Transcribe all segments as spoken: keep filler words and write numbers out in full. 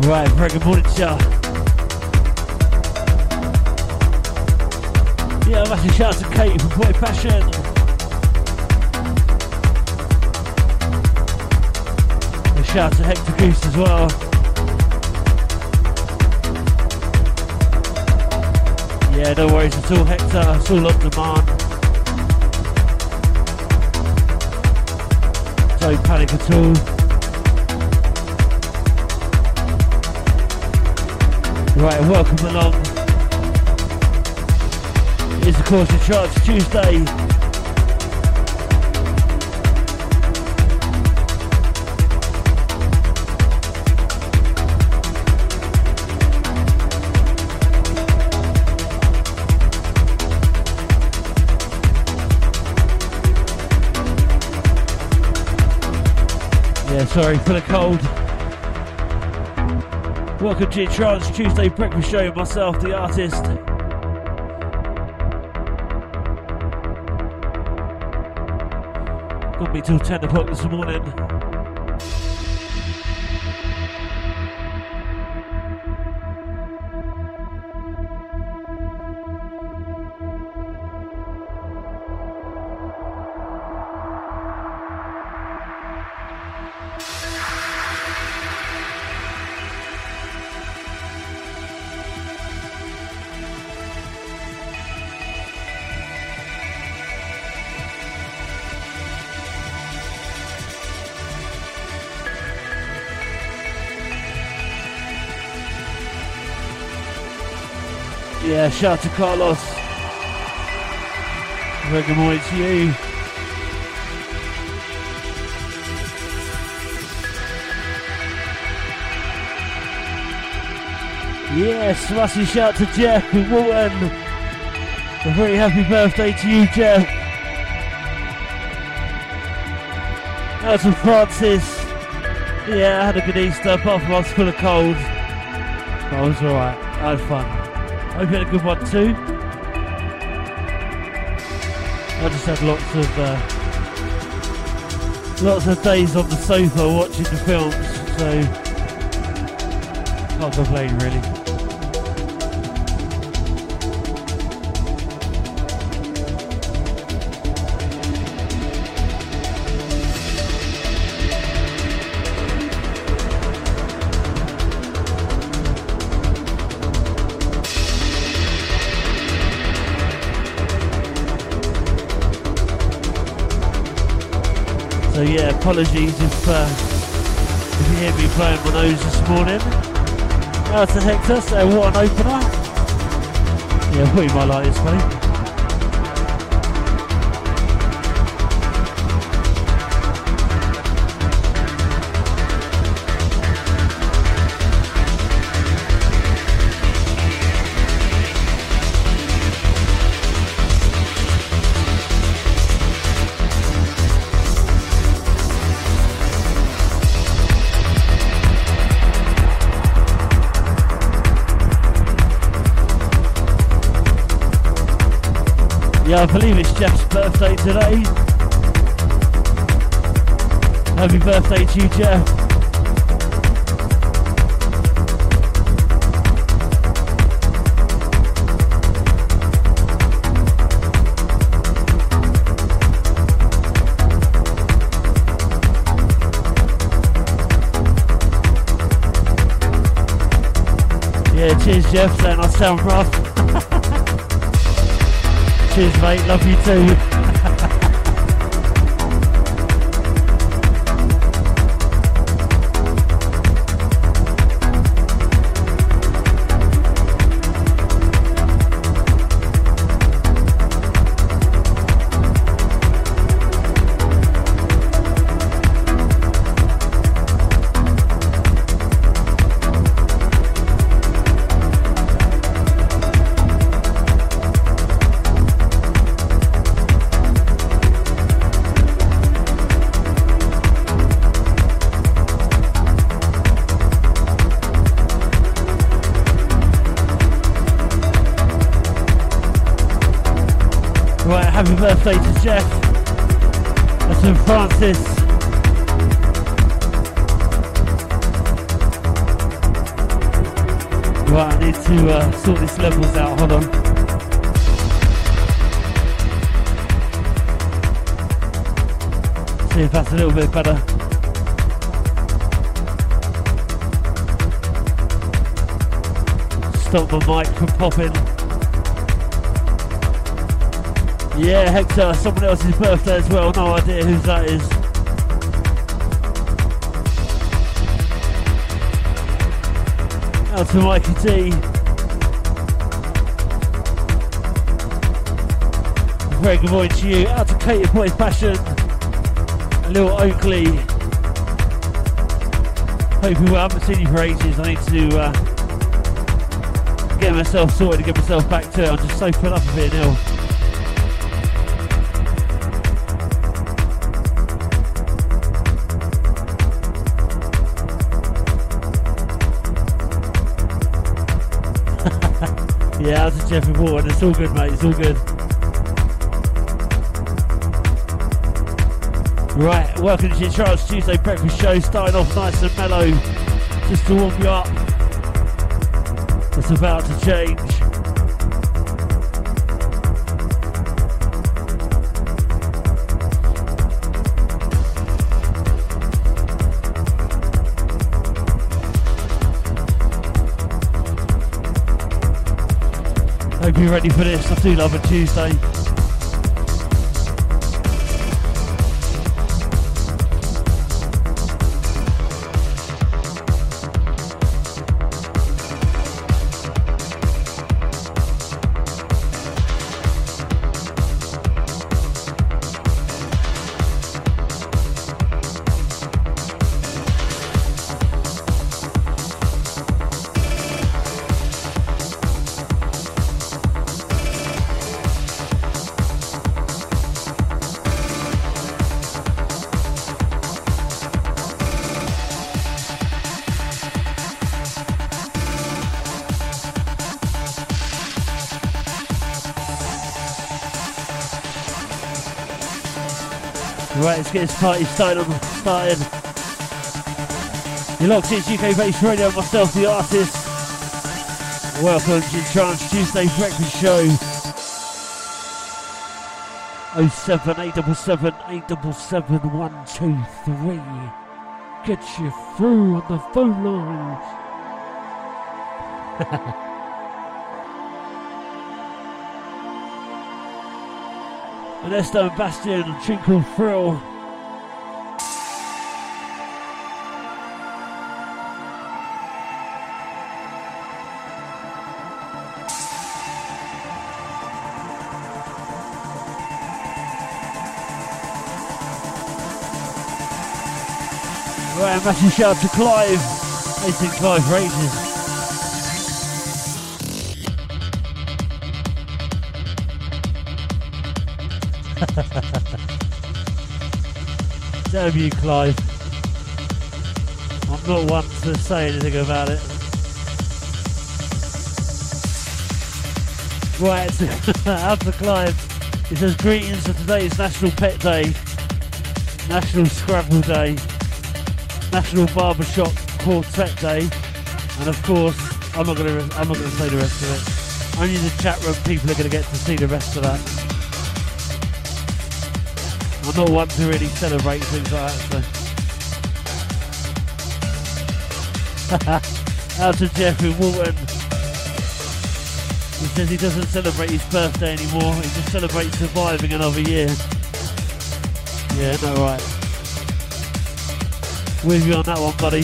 Right, very good morning to you. Yeah, massive shout out to Kate from Boy Passion. A shout out to Hector Goose as well. Yeah, no worries at all, Hector. It's all on demand. Don't panic at all. Right, welcome along. It's of course the Charts Tuesday. Yeah, sorry, full of cold. Welcome to your Trance Tuesday breakfast show with myself, the artist. Got me till ten o'clock this morning. Yeah, shout out to Carlos. Very good morning to you. Yes, massive shout out to Jeff in Walton. A very happy birthday to you, Jeff. Out to Francis. Yeah, I had a good Easter, apart from I was full of cold. But I was alright, I had fun. Hope you had a good one too. I just had lots of uh, lots of days on the sofa watching the films, so can't complain really. So yeah, apologies if, uh, if you hear me blowing my nose this morning. Out to Hector, so what an opener. Yeah, I thought you might like this, buddy. Yeah, I believe it's Jeff's birthday today. Happy birthday to you, Jeff. Yeah, cheers, Jeff, saying I sound rough. Cheers, mate. Love you too. Happy birthday to Jeff. That's from Francis. Right, I need to uh, sort these levels out, hold on. See if that's a little bit better. Stop my mic from popping. Yeah, Hector, someone else's birthday as well, no idea whose that is. Out to Mikey T. Very good morning to you. Out to Kate, your boy's passion. A little Oakley. Hope you well. I haven't seen you for ages. I need to uh, get myself sorted and get myself back to it. I'm just so fed up of it now. Yeah, out to Jeffrey Wharton. It's all good, mate. It's all good. Right, welcome to the Charles Tuesday Breakfast Show. Starting off nice and mellow, just to warm you up. It's about to change. Hope you're ready for this. I do love a Tuesday. Right, let's get this party started. On, started. You're locked in U K-based radio, myself, the artist. Welcome to Trance Tuesday Breakfast Show. oh seven eight seven seven eight seven seven one two three. Get you through on the phone lines. Ernesto and Bastian, Trinkle Thrill. Right, a massive shout out to Clive. They think Clive for ages. Damn you, Clive. I'm not one to say anything about it. Right, out to Clive. He says, greetings for today's National Pet Day, National Scrabble Day, National Barbershop Quartet Day, and of course, I'm not going to I'm not going to say the rest of it. Only the chat room people are going to get to see the rest of that. I'm not one to really celebrate things like that, so. Out to Jeffrey Walton. He says he doesn't celebrate his birthday anymore, he just celebrates surviving another year. Yeah, no, right. With you on that one, buddy.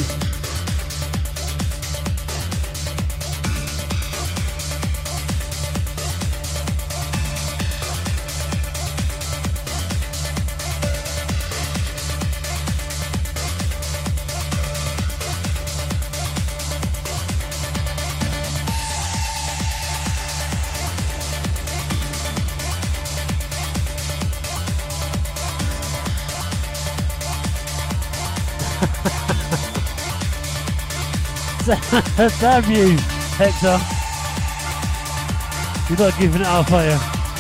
Damn you, Hector. You're not giving it up, are you?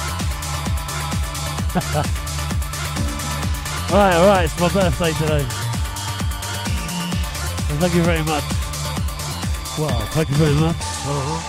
Alright, alright, it's my birthday today. So thank you very much. Well, thank you very much. Uh-huh.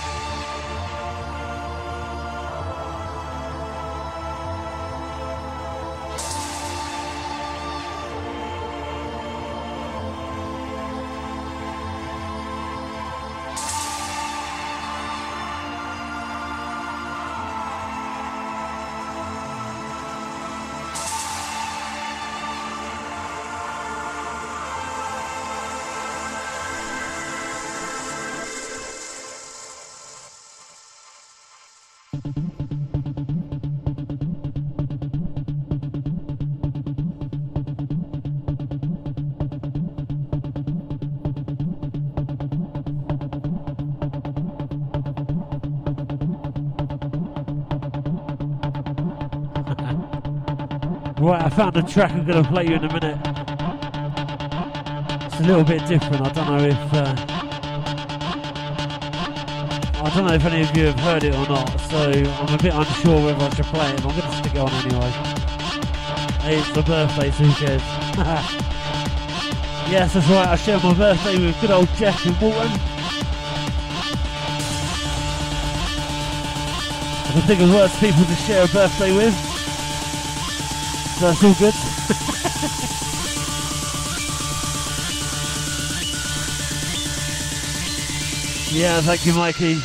Right, I found a track I'm going to play you in a minute. It's a little bit different. I don't know if uh, I don't know if any of you have heard it or not, so I'm a bit unsure whether I should play it. I'm going to stick it on anyway. Hey, it's my birthday, so who cares? Yes, that's right. I share my birthday with good old Jeff in Walton. I can think of worse people to share a birthday with. So that's all good. Yeah, thank you, Mikey.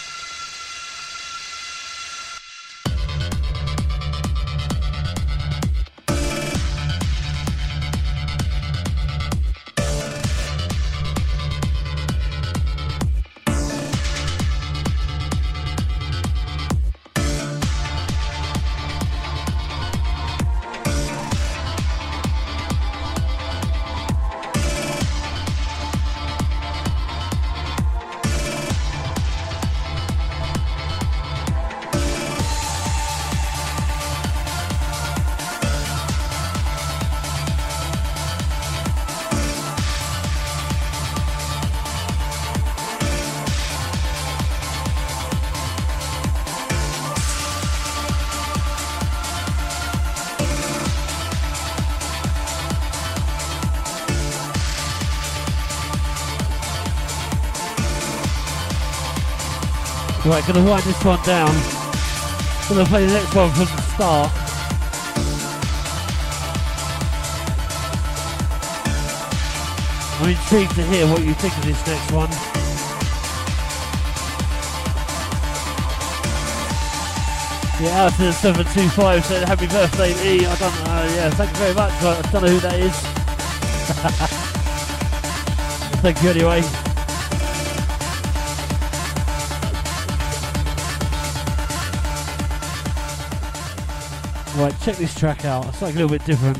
Right, gonna wind this one down. Gonna play the next one from the start. I'm intrigued to hear what you think of this next one. Yeah, out to the seven two five said happy birthday E. I don't know, yeah, thank you very much. I don't know who that is. Thank you anyway. Right, check this track out. It's like a little bit different.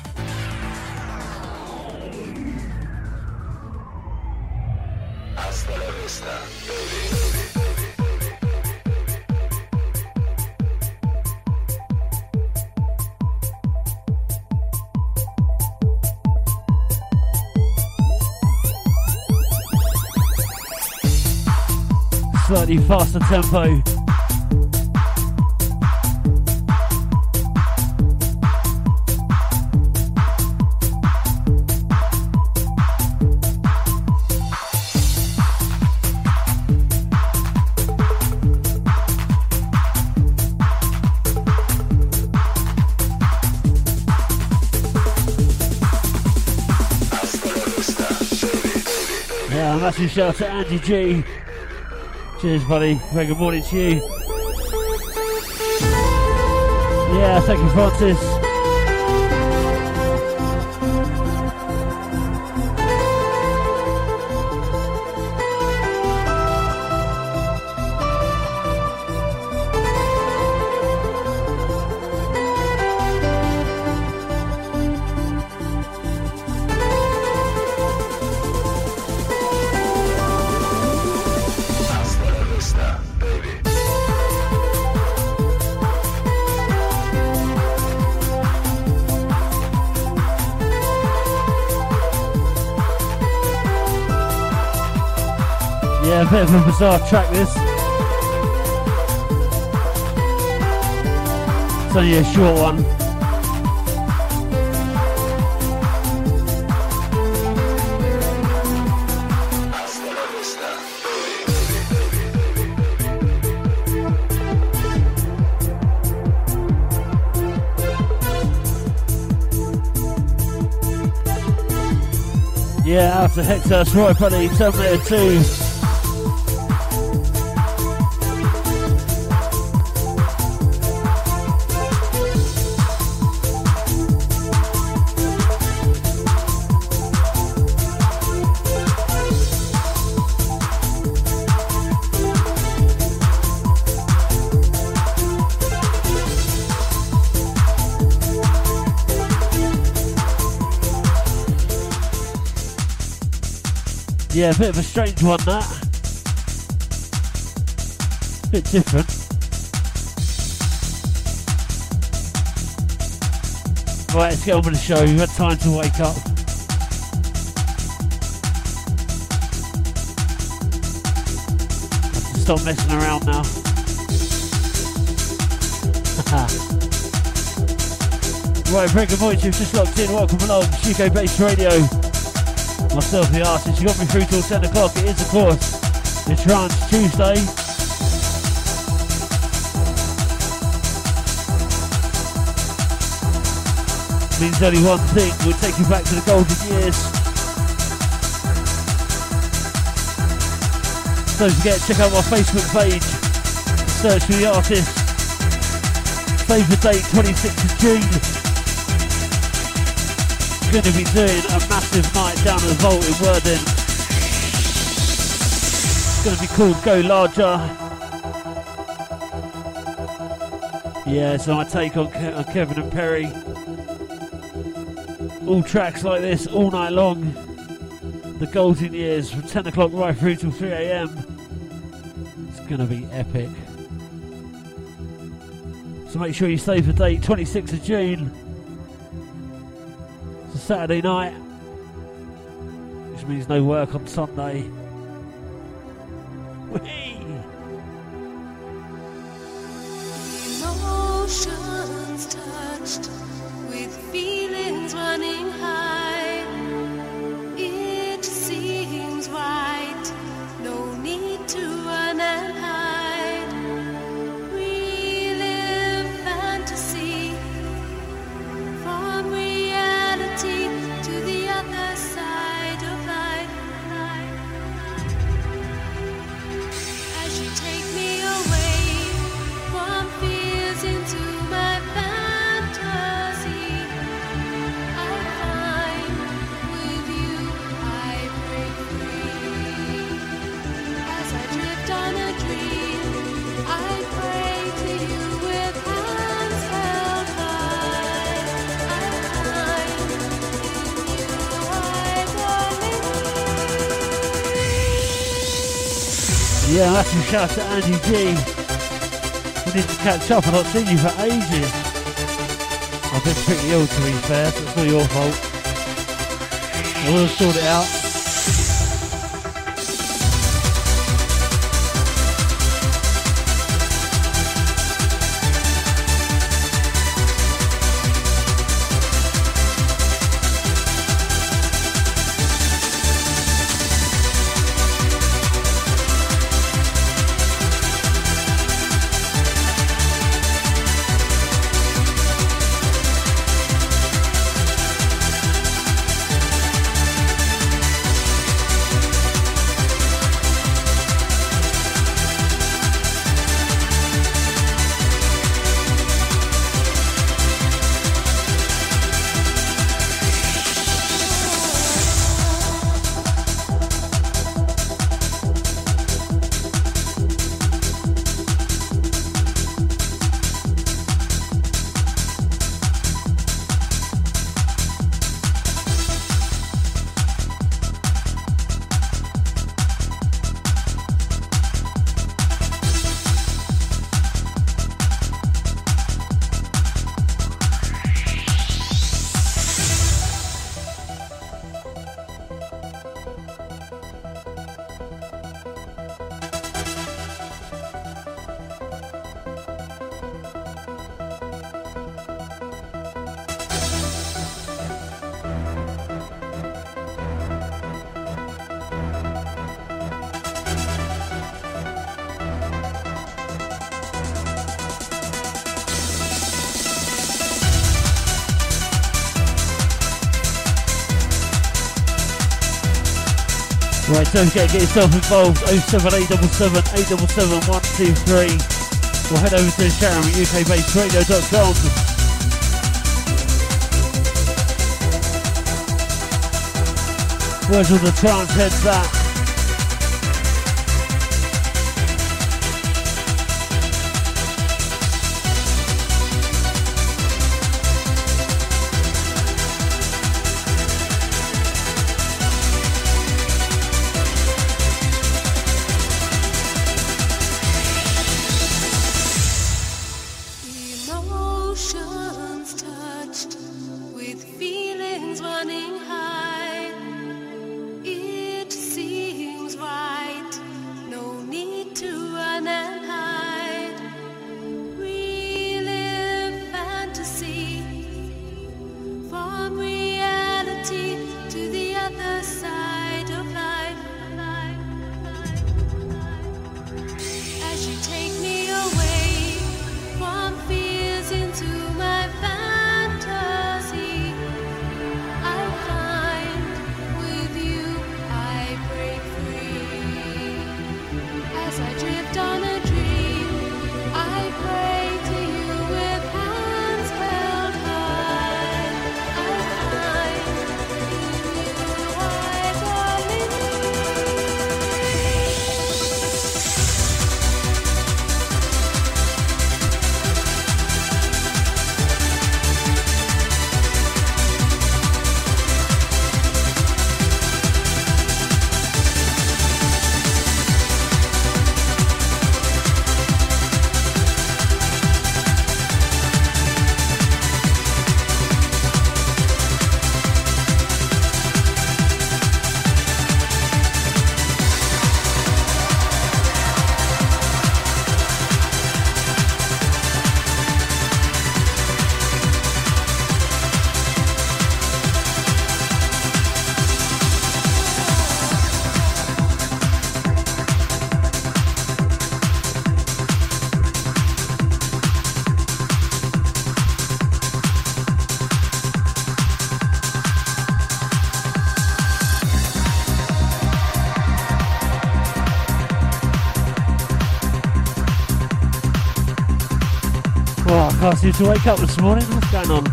Hasta la vista, baby. Slightly faster tempo. Massive shout out to Andy G. Cheers, buddy. Very good morning to you. Yeah, thank you, Francis. Yeah, a bit of a bizarre track this. It's only a short one. Hasta la vista. Yeah, out to Hector, Roy Buddy, Terminator two. Yeah, a bit of a strange one, that. Bit different. Right, let's get on with the show. We've had time to wake up. Have to stop messing around now. Right, Breaker Voice, you've just locked in. Welcome along, Chico Bass Radio. Myself, the artist, you got me through till ten o'clock. It is, of course, the Trance Tuesday. Means only one thing, we'll take you back to the golden years. Don't forget, check out my Facebook page, search for the artist. Save the date, twenty-sixth of June. Going to be doing a massive night down at the Vault in Worthing. It's going to be called Go Larger. Yeah, so my take on, Ke- on Kevin and Perry. All tracks like this all night long. The golden years from ten o'clock right through till three a.m. It's going to be epic. So make sure you save the date, twenty-sixth of June. Saturday night, which means no work on Sunday. Whee! Emotions touched with feelings running high. It seems right, no need to run and hide. Relive fantasy from reality to the other side of life. As you take me away from fears into my fantasy, I find with you I break free. As I drift on a dream, I pray to you with hands held high. I find in you I believe. Yeah, that's a shout to Andy G. We need to catch up, I've not seen you for ages. I've been pretty ill, to be fair, so it's not your fault. I will sort it out. Right, don't forget, get yourself involved. oh seven eight seven seven, eight seven seven, one two three. Or head over to the chat room at U K based radio dot com. Where's all the trance heads at? Can't seem to wake up this morning. What's going on?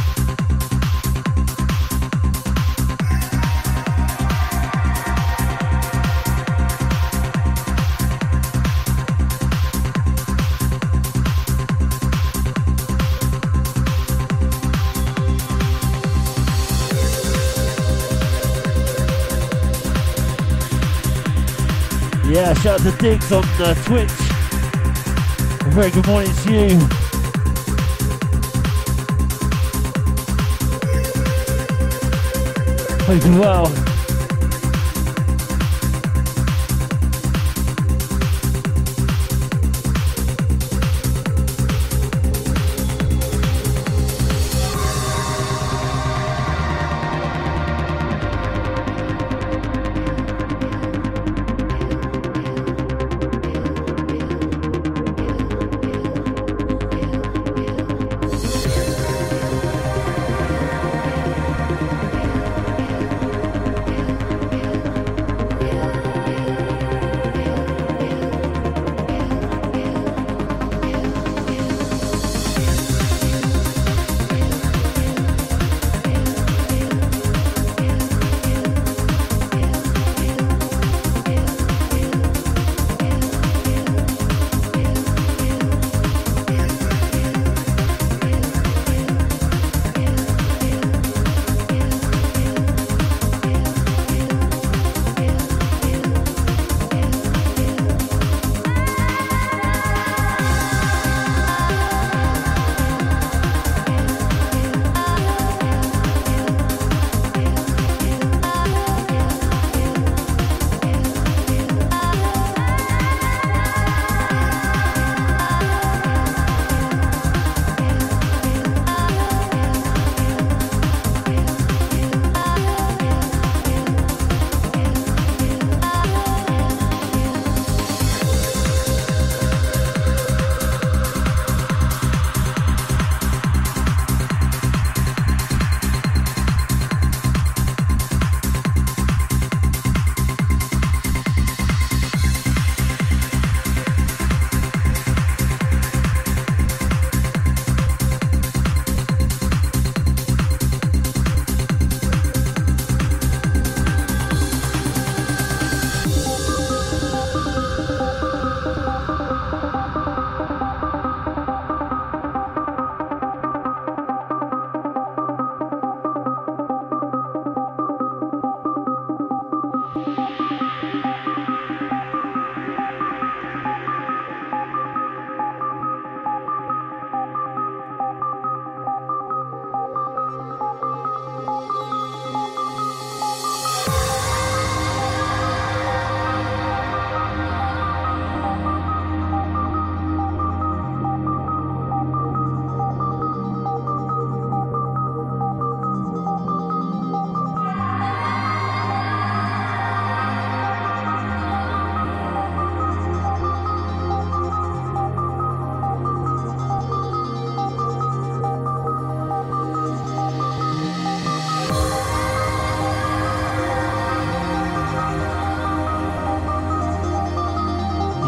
Yeah, shout out to Diggs on uh, Twitch. A very good morning to you. Hope you're well.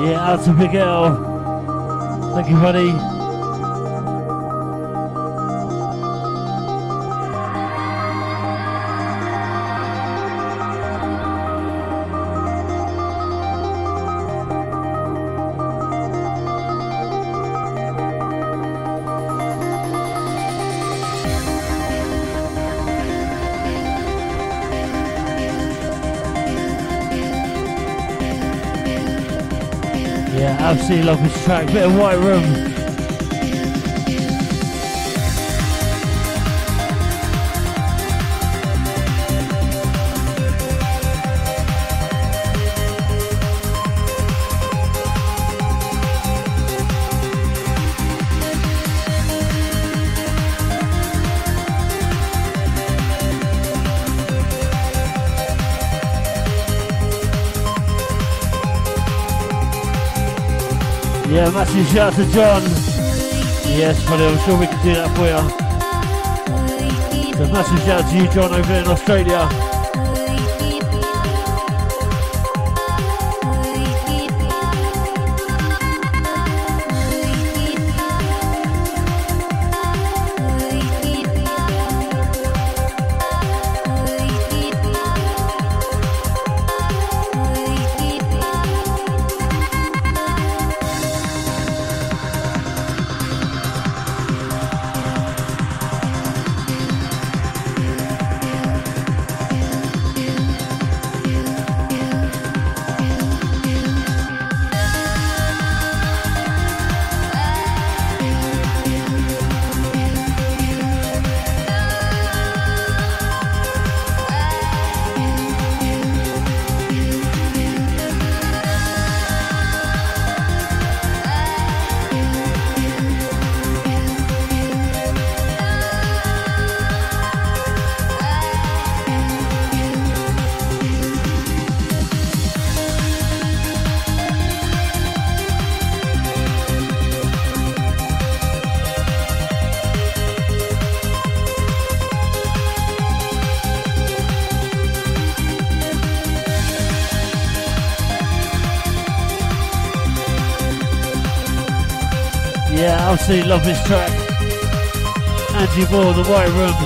Yeah, out to Big L. Thank you, buddy. Yeah, absolutely love this track. Bit of White Room. Yeah, massive shout out to John. Yes, buddy, I'm sure we can do that for you. So massive shout out to you, John, over there in Australia. Yeah, absolutely love this track. Angie Moore, The White Room.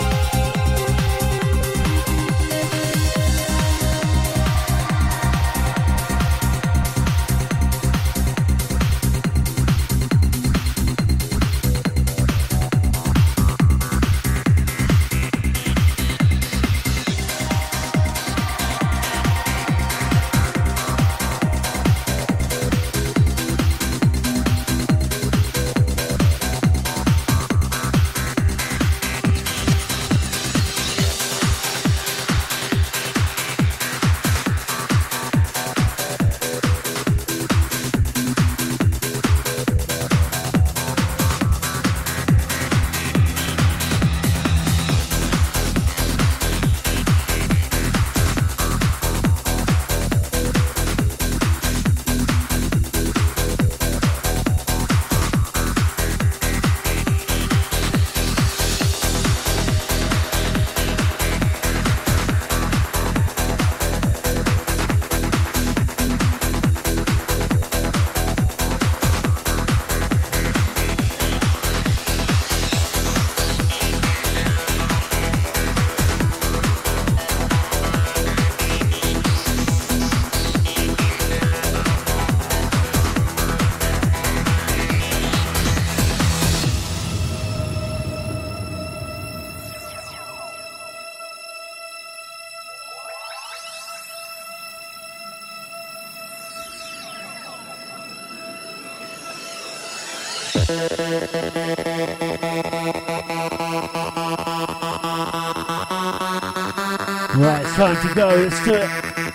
Right, it's time to go, let's do it.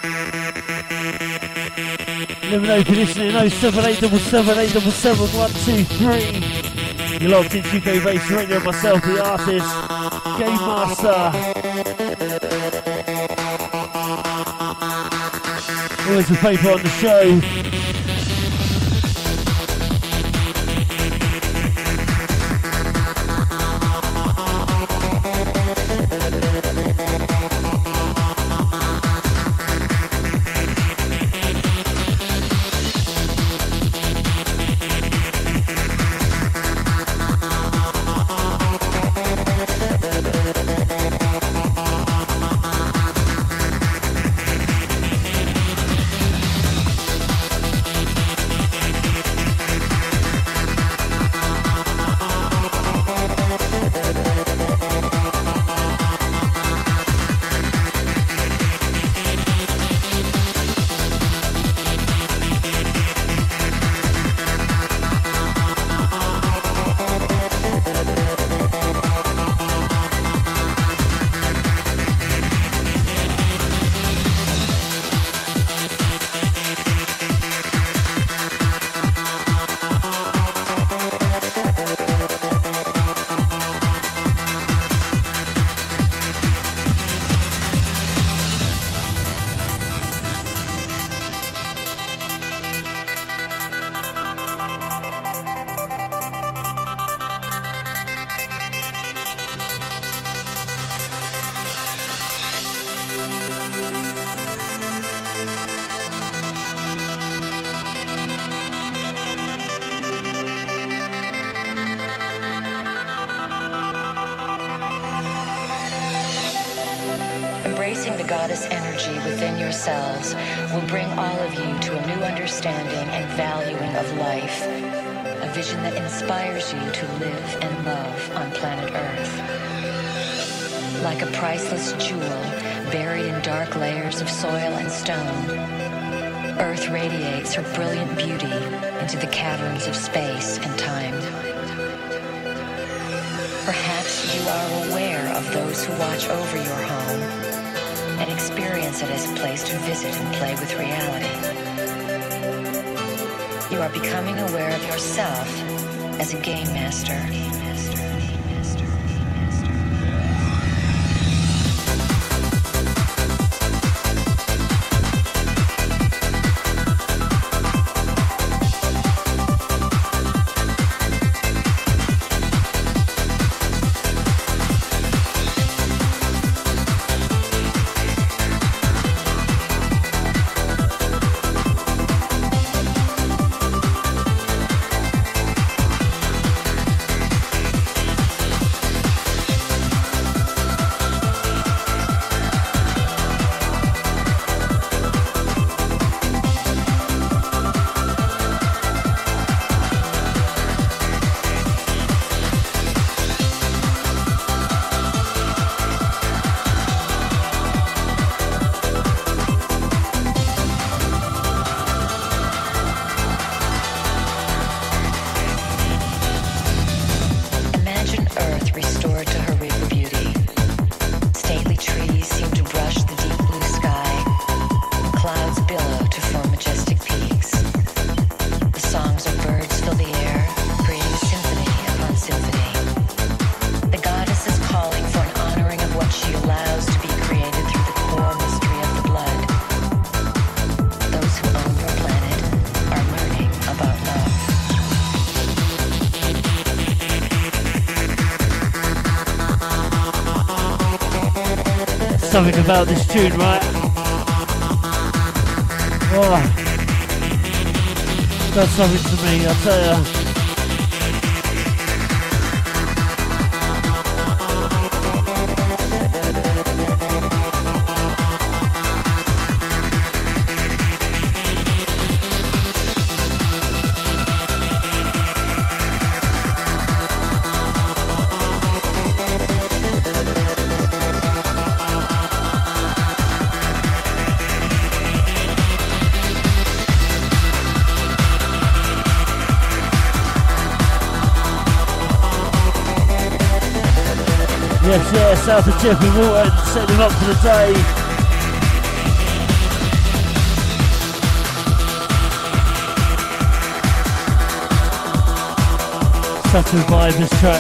Let me know if you're listening, oh seven eight seven seven eight seven seven one two three. You're locked into U K Bass Radio, myself, the artist, Game Master. Always a favourite on the show. Harnessing the goddess energy within yourselves will bring all of you to a new understanding and valuing of life, a vision that inspires you to live and love on planet Earth. Like a priceless jewel buried in dark layers of soil and stone, Earth radiates her brilliant beauty into the caverns of space and time. Perhaps you are aware of those who watch over your home and experience it as a place to visit and play with reality. You are becoming aware of yourself as a game master. Something about this tune, right? Oh, does something to me, I'll tell you. Yes, yes, out to Jeffrey Walton, setting him up for the day. Such a vibe, this track.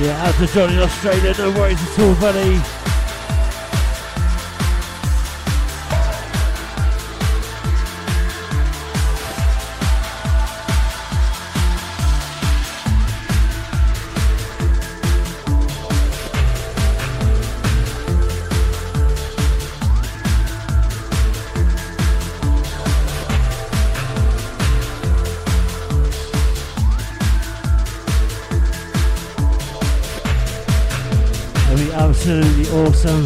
Yeah, out to Johnny in Australia, no worries at all, buddy. Absolutely awesome.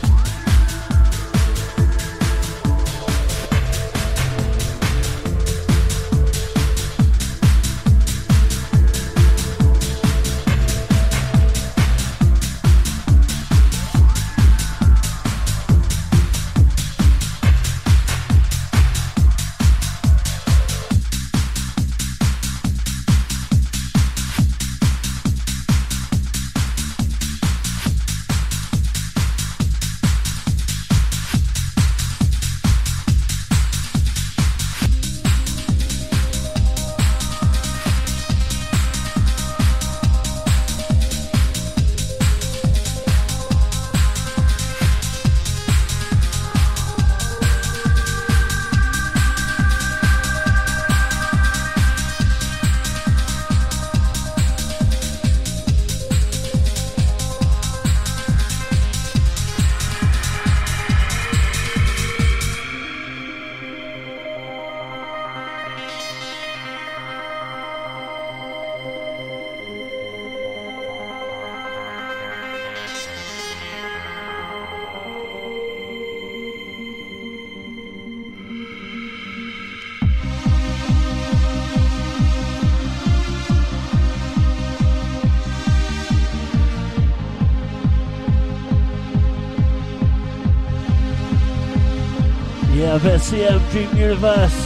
Yeah, a bit of C M Dream Universe.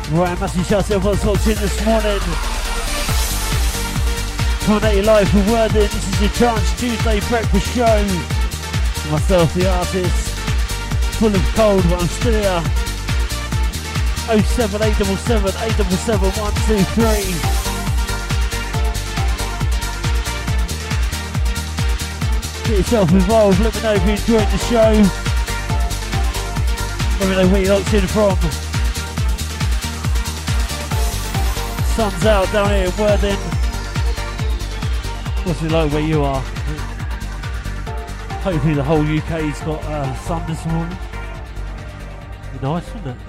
Right, massive shout out to everyone's locked in this morning. Coming at you live from Worthing. This is your Chance Tuesday breakfast show. Myself, the artist, full of cold, but I'm still here. oh seven eight seven seven eight seven seven one two three. Get yourself involved. Let me know if you enjoyed the show. Let me know where you're locked in from. Sun's out down here in Worthing. What's it like where you are? Hopefully the whole U K's got uh, sun this morning. Be nice, wouldn't it?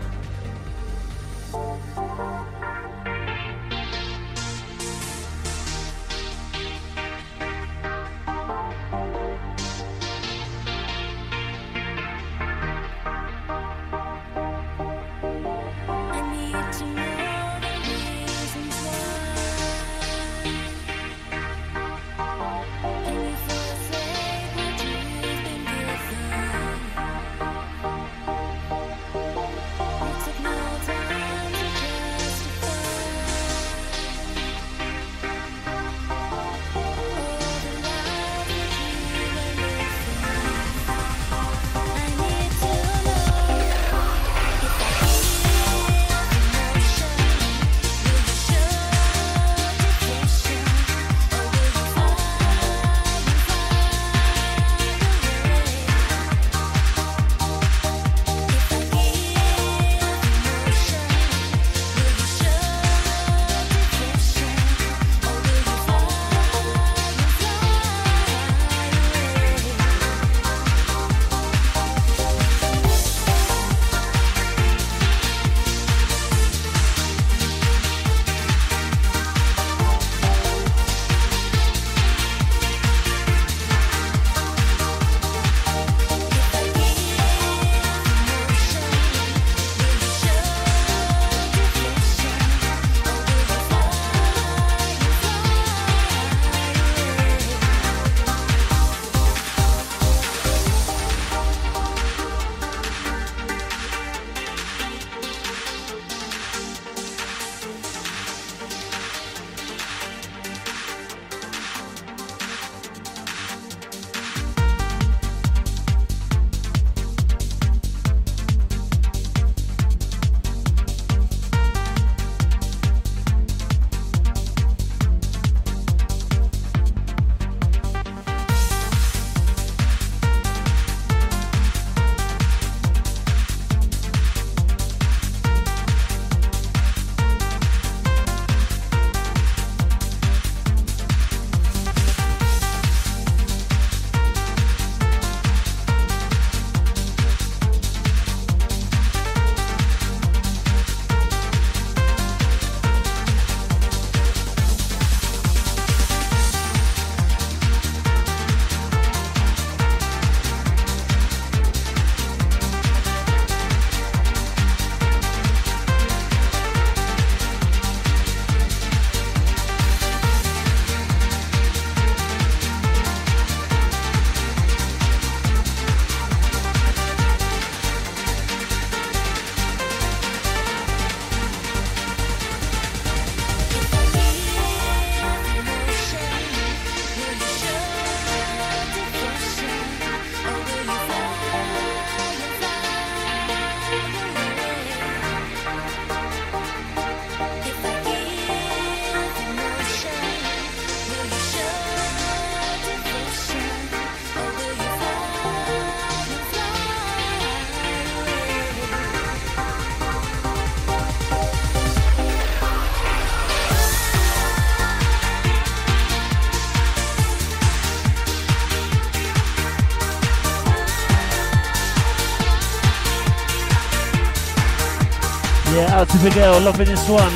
Yeah, out to Big L, loving this one.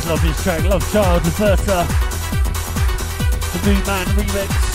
always love this track. Love Child, the first, uh, the Moon Man remix.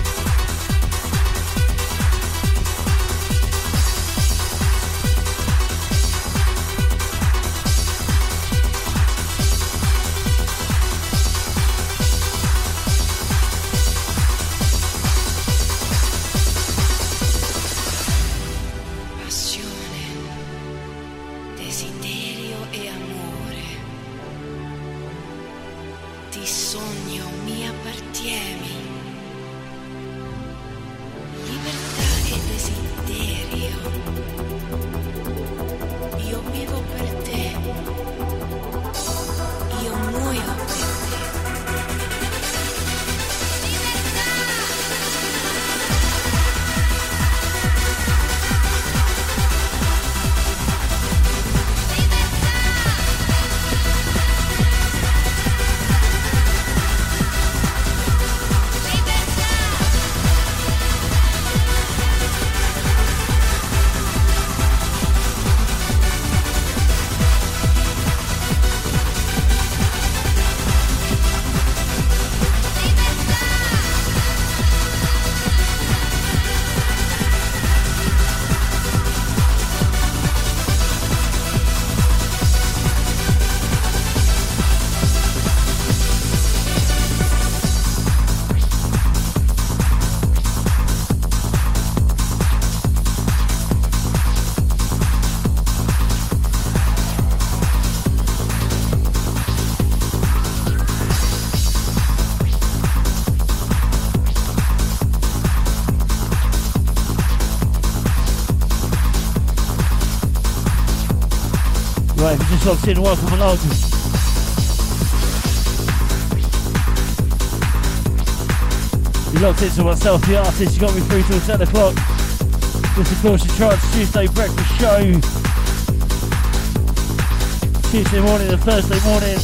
Right, if you just locked in, welcome along. You locked into myself, the artist, you got me through till ten o'clock. This of course your Trance Tuesday breakfast show. Tuesday morning and Thursday morning.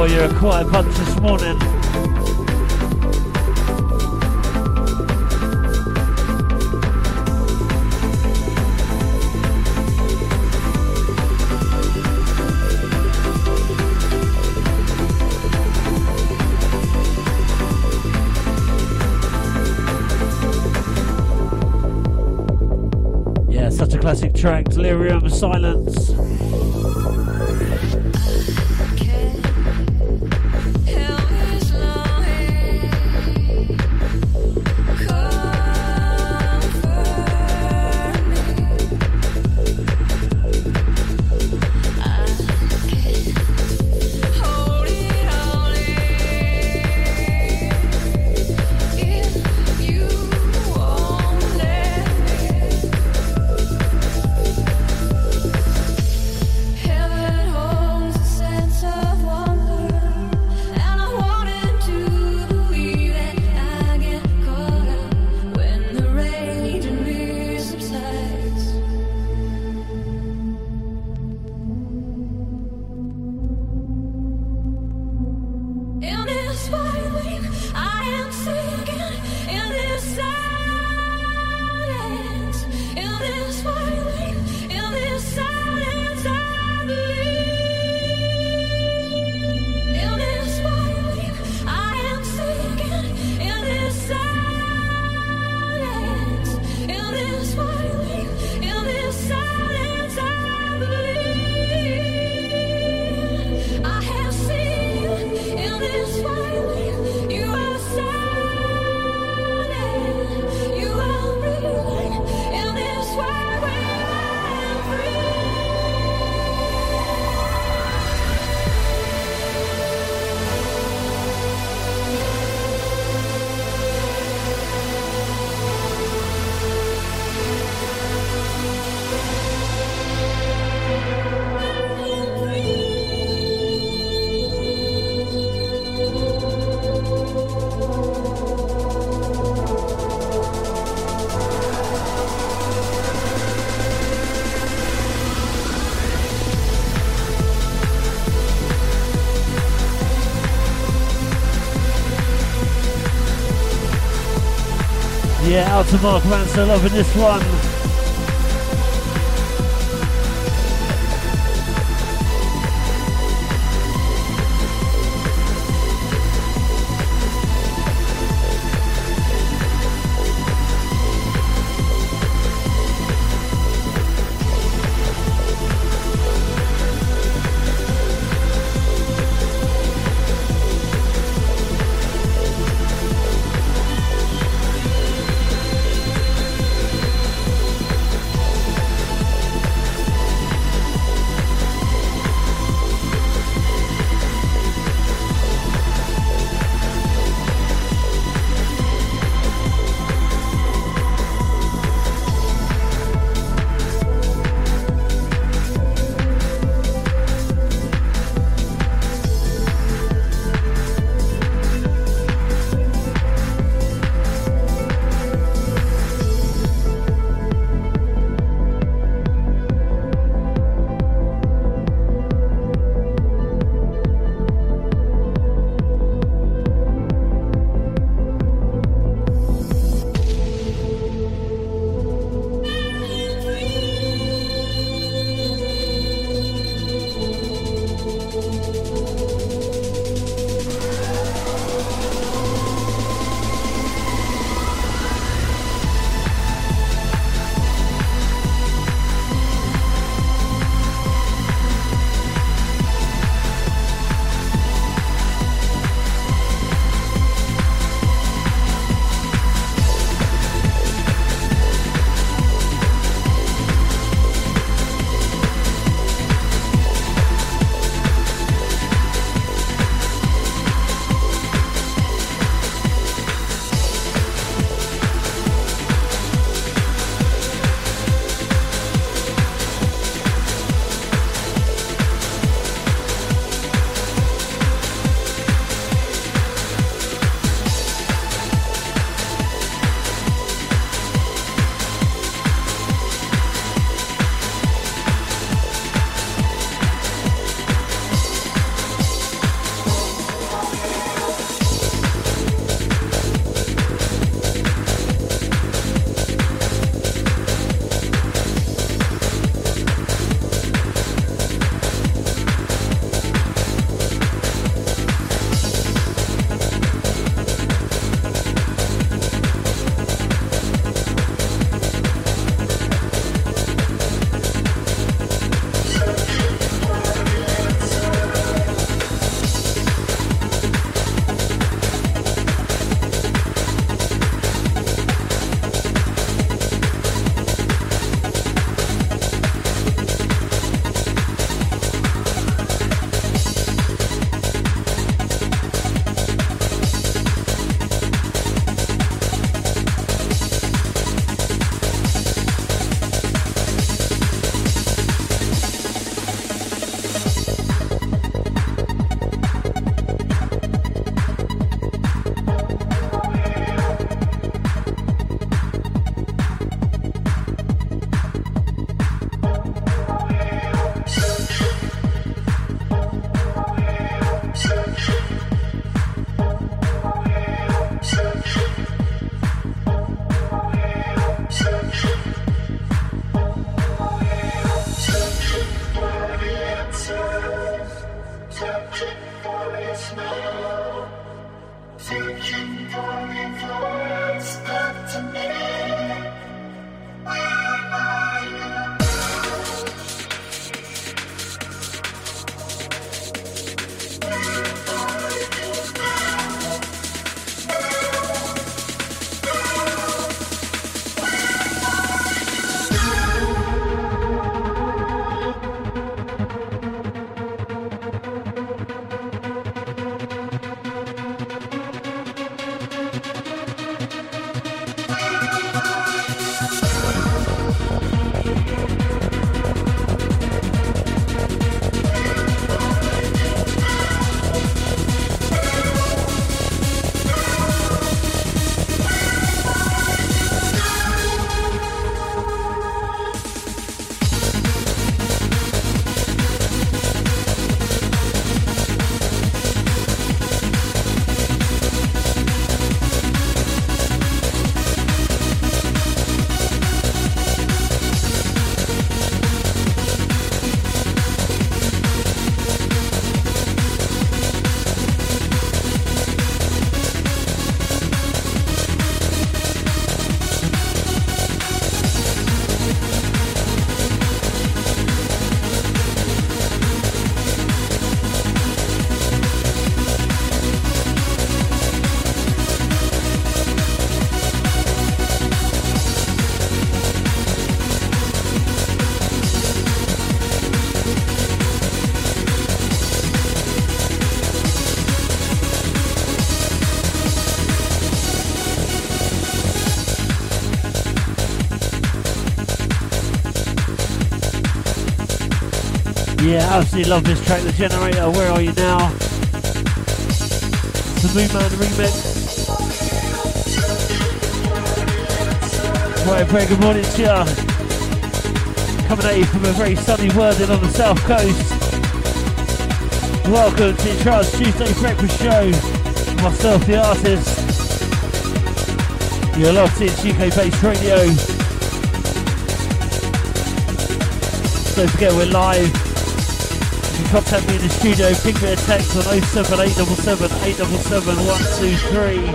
sure you're a quiet bunch this morning. Yeah, such a classic track, Delirium, Silence. Yeah, out to Mark Rancer, loving this one. Yeah, absolutely love this track, The Generator, Where Are You Now? It's the Moon Man remix. Right, very good morning to you. Coming at you from a very sunny Worthing on the south coast. Welcome to the Charles Tuesday Breakfast Show. Myself, the artist. You're locked into U K-based radio. Don't forget we're live. You can contact me in the studio, ping me a text on oh seven eight seven seven eight seven seven one two three.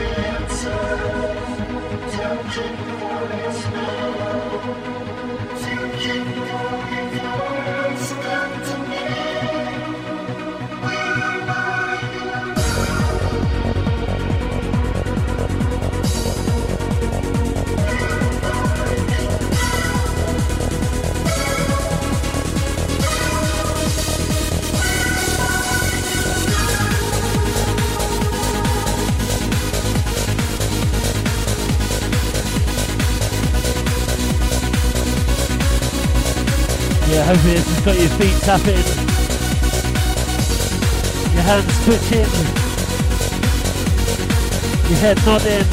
Yeah, hopefully this has got your feet tapping, your hands twitching, your head nodding.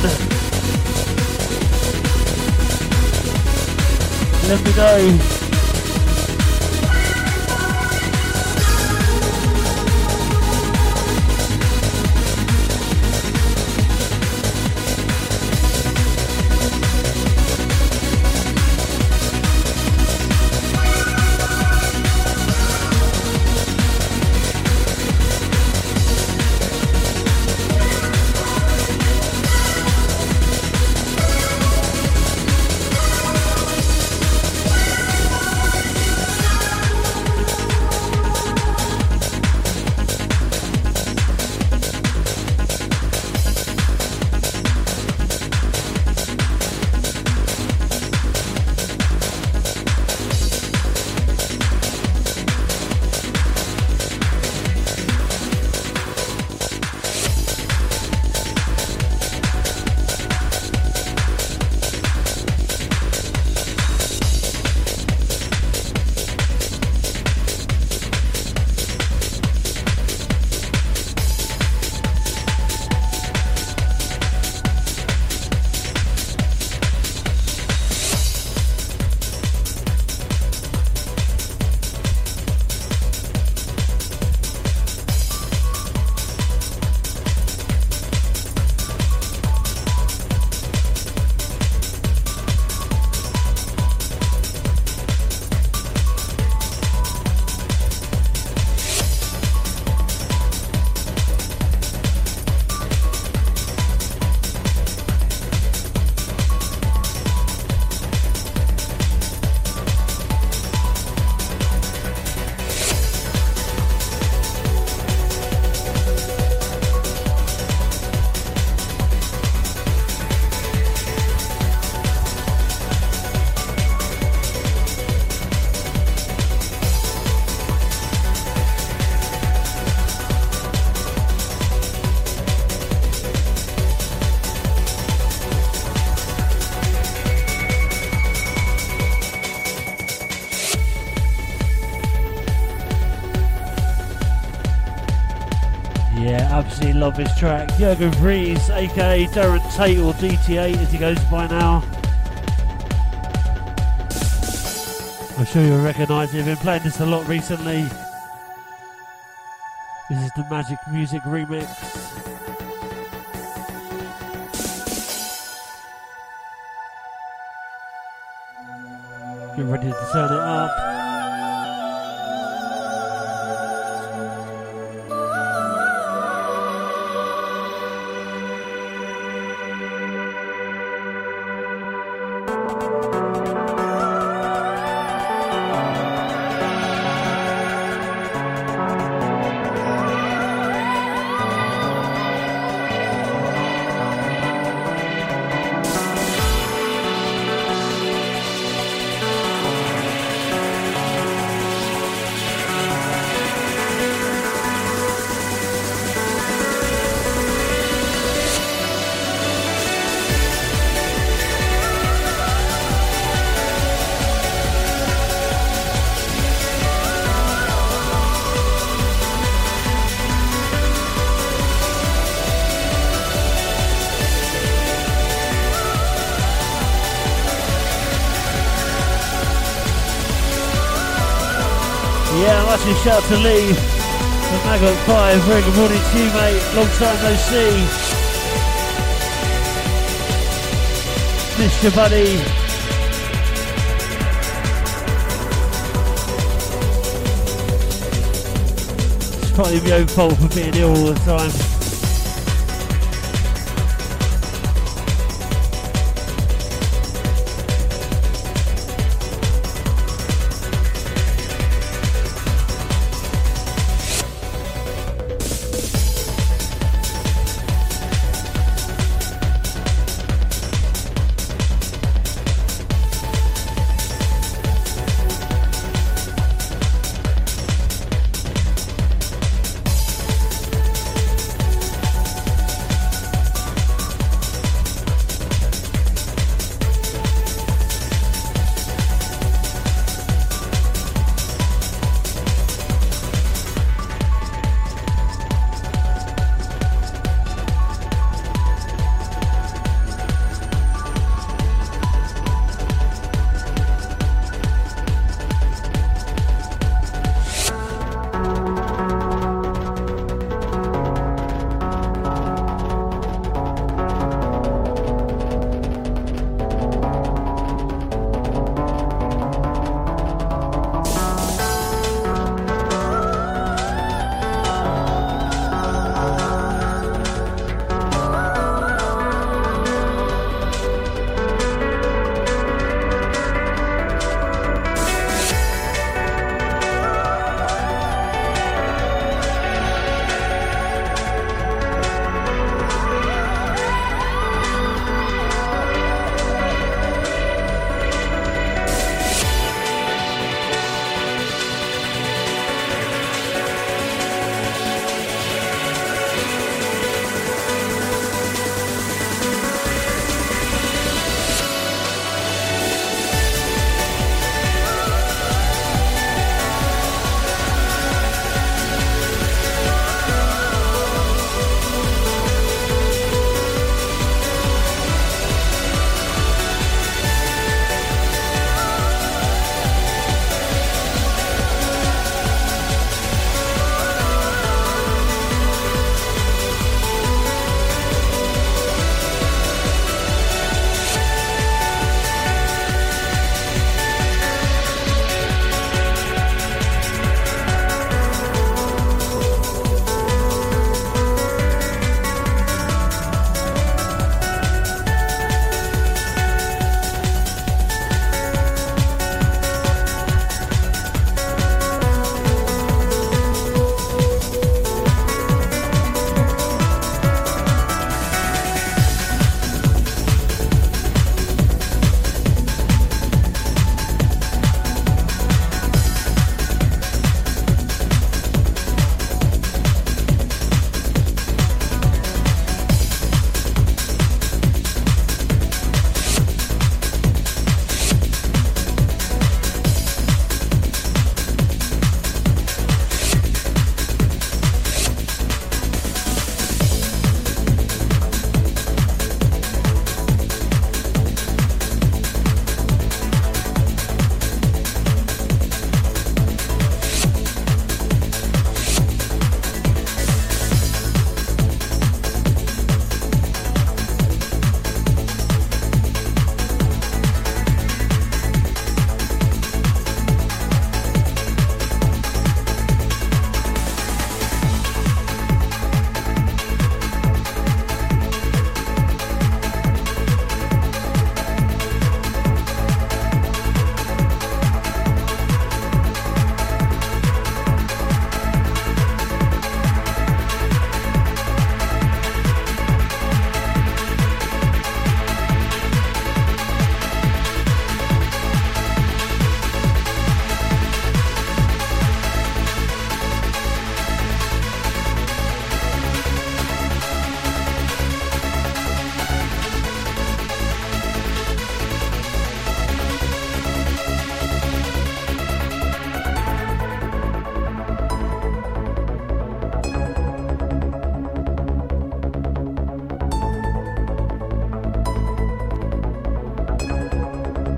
Let me know. Absolutely love this track. Jürgen Vries, aka Darren Tate or D T eight as he goes by now. I'm sure you'll recognise it. I've been playing this a lot recently. This is the Magic Music remix. Get ready to turn it up. Yeah, much a shout to Lee from Maggot five. Very good morning to you, mate. Long time no see. Mister Buddy. It's probably my own fault for being ill all the time.